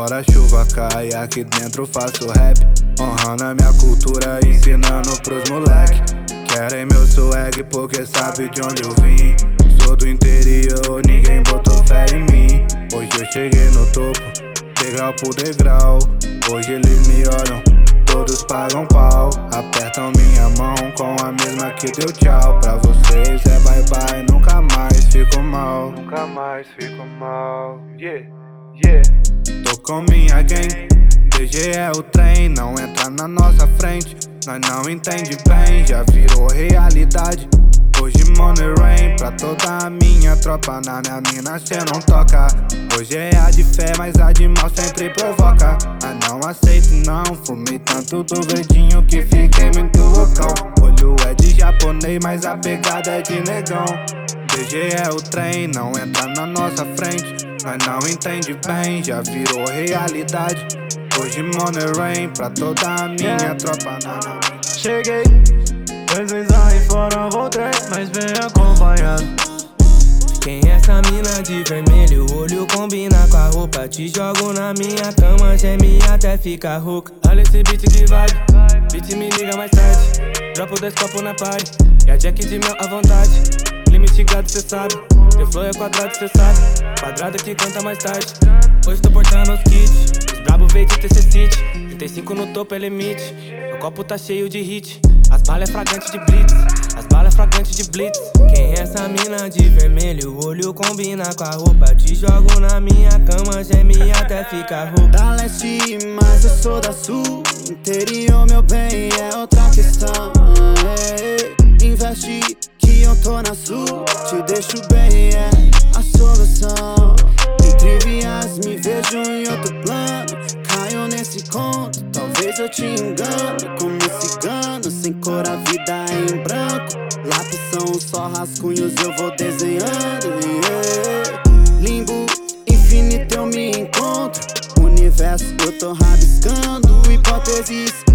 fora a chuva cai, aqui dentro faço rap, honrando a minha cultura, ensinando pros moleque. Querem meu swag porque sabe de onde eu vim. Sou do interior, ninguém botou fé em mim. Hoje eu cheguei no topo, degrau por degrau. Hoje eles me olham, todos pagam pau. Apertam minha mão com a mesma que deu tchau. Pra vocês é bye bye, nunca mais fico mal. Nunca mais fico mal, yeah, yeah. Tô com minha gang, DG é o trem. Não entra na nossa frente, nós não entende bem. Já virou realidade, hoje money rain. Pra toda a minha tropa, na minha mina cê não toca. Hoje é a de fé, mas a de mal sempre provoca. Ah, não aceito não, fumei tanto do verdinho que fiquei muito loucão. Olho é de japonês, mas a pegada é de negão. DG é o trem, não entra na nossa frente, nós não entende bem, já virou realidade. Hoje money rain, pra toda a minha tropa, Cheguei, vocês aí fora voltei, mas vem acompanhado. Quem é essa mina de vermelho? O olho combina com a roupa. Te jogo na minha cama, geme até ficar rouca. Olha esse beat que vibe, beat me liga mais tarde. Dropo 2 copos na party, e a Jack de mel à vontade. Limite gado cê sabe, teu flow é quadrado cê sabe. Quadrado que canta mais tarde. Hoje tô portando os kits, os brabo veio de TC City. 35 no topo é limite, o copo tá cheio de hit. As balas é fragante de blitz, as balas é fragante de blitz. Quem é essa mina de vermelho? O olho combina com a roupa. Te jogo na minha cama, geme até ficar rouca. Da leste, mas eu sou da sul. Interior, meu bem, é outra questão. Investe que eu tô na sul. Te deixo bem, é a solução. Entre vias me vejo em outro plano. Caio nesse conto, talvez eu te engano. Como cigano, sem cor a vida é em branco. Lápis são só rascunhos, eu vou desenhando, yeah. Limbo, infinito eu me encontro. Universo eu tô rabiscando hipóteses.